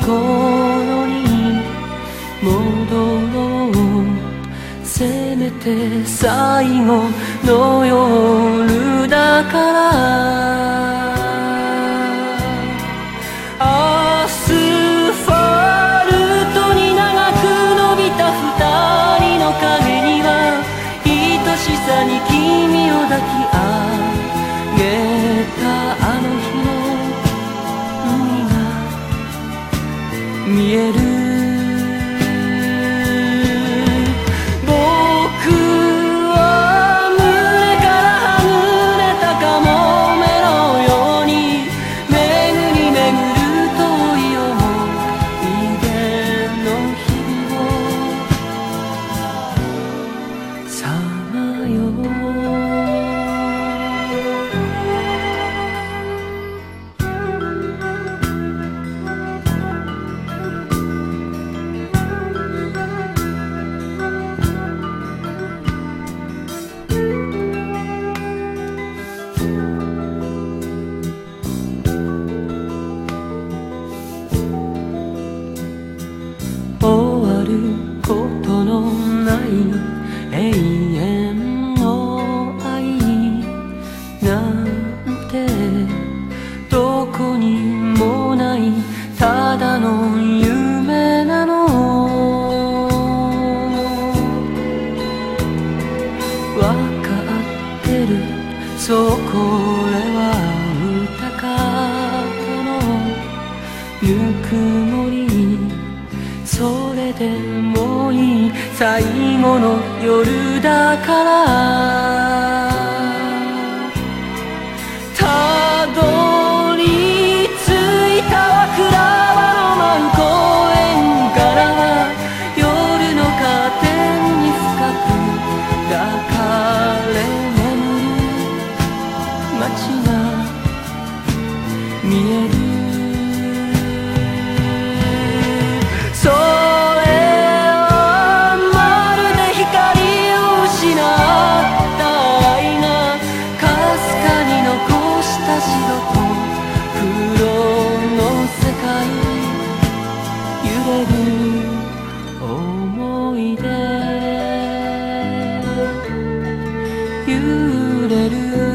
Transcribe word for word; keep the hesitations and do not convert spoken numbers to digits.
頃に戻ろう。せめて最後の夜だから。アスファルトに長く伸びた二人の影には愛しさに君を抱き上げたあの日の海が見える。終わることのない永遠の愛なんてどこにもないただの夢なの。わかってる、そうこれは歌方のぬくもり。それでもいい最後の夜だから。たどり着いたクラワの舞う公園からは夜のカーテンに深く抱かれ眠る街が見える。それはまるで光を失った愛がかすかに残した白と黒の世界。揺れる思い出、揺れる